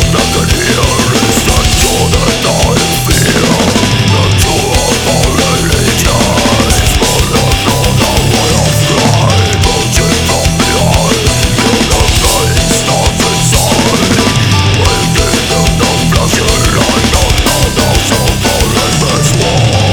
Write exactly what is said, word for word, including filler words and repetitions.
I can hear it, listen to the noise.